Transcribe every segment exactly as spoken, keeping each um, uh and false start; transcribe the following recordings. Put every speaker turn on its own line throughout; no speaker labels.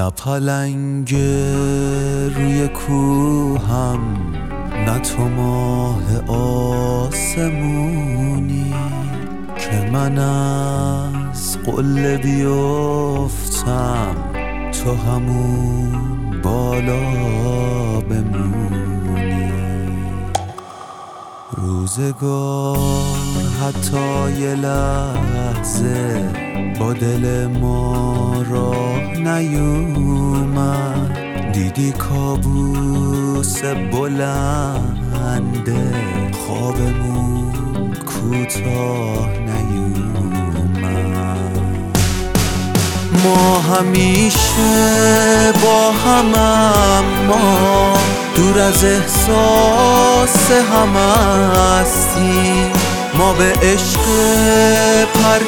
نه پلنگ روی کوهم، نه تو ماه آسمونی که من از قله بیفتم تو همون بالا بمونی. روزگار حتی یه لحظه با دل ما راه نیومد، دیدی کابوس بلنده خوابمون کوتاه نیومد. ما همیشه با هم اما دور از احساس هم هستیم، ما به عشق پر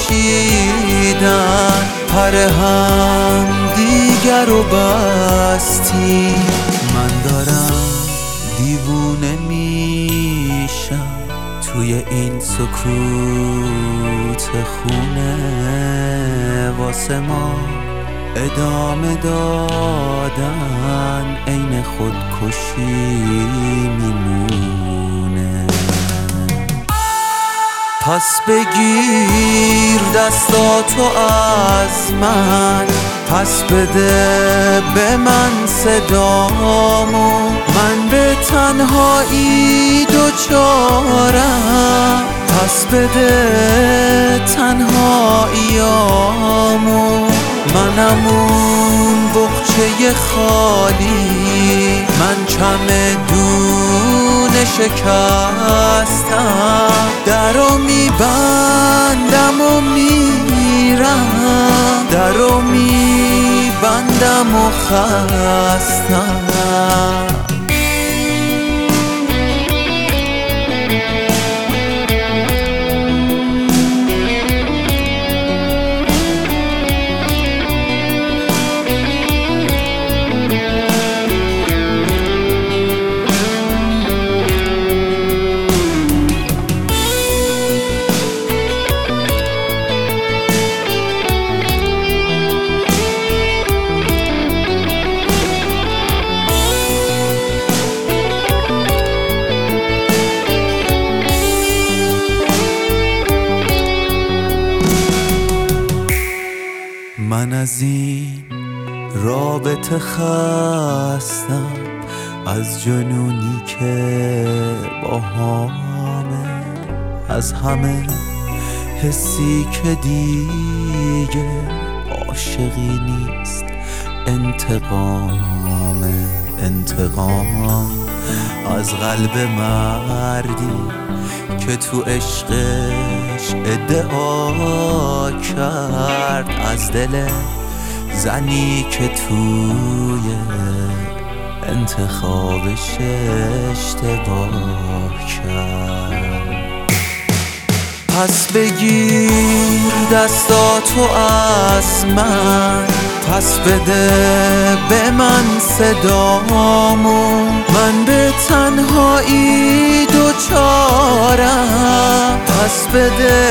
کشیدن پر هم دیگر رو بستیم. من دارم دیوونه میشم توی این سکوت خونه، واسه ما ادامه دادن عین خودکشی میمونه. پس بگیر دستاتو از من، پس بده به من صدامو، من به تنهایی دوچارم، پس بده تنهاییامو. منم اون بقچه خالی، من چمدون شکستم، درو میبندم و میرم، درو میبندم و خستم. من از این رابطه خستم، از جنونی که با همه، از همه حسی که دیگه عاشقی نیست، انتقام انتقام از قلب مردی که تو عشقش ادعا کرد، از دل زنی که توی انتخابش اشتباه کرد. پس بگیر دستاتو از من، پس بده به من صدامو، من به تنهایی دوچارم، پس بده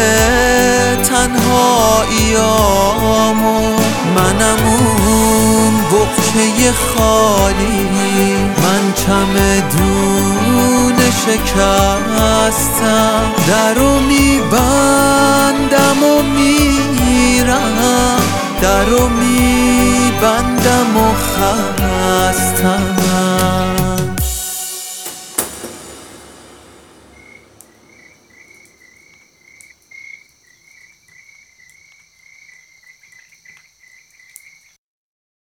تنهاییامو. منم اون بقچه خالی، من چمدون شکستم، درو میبندم و میرم، درو میبندم و خستم.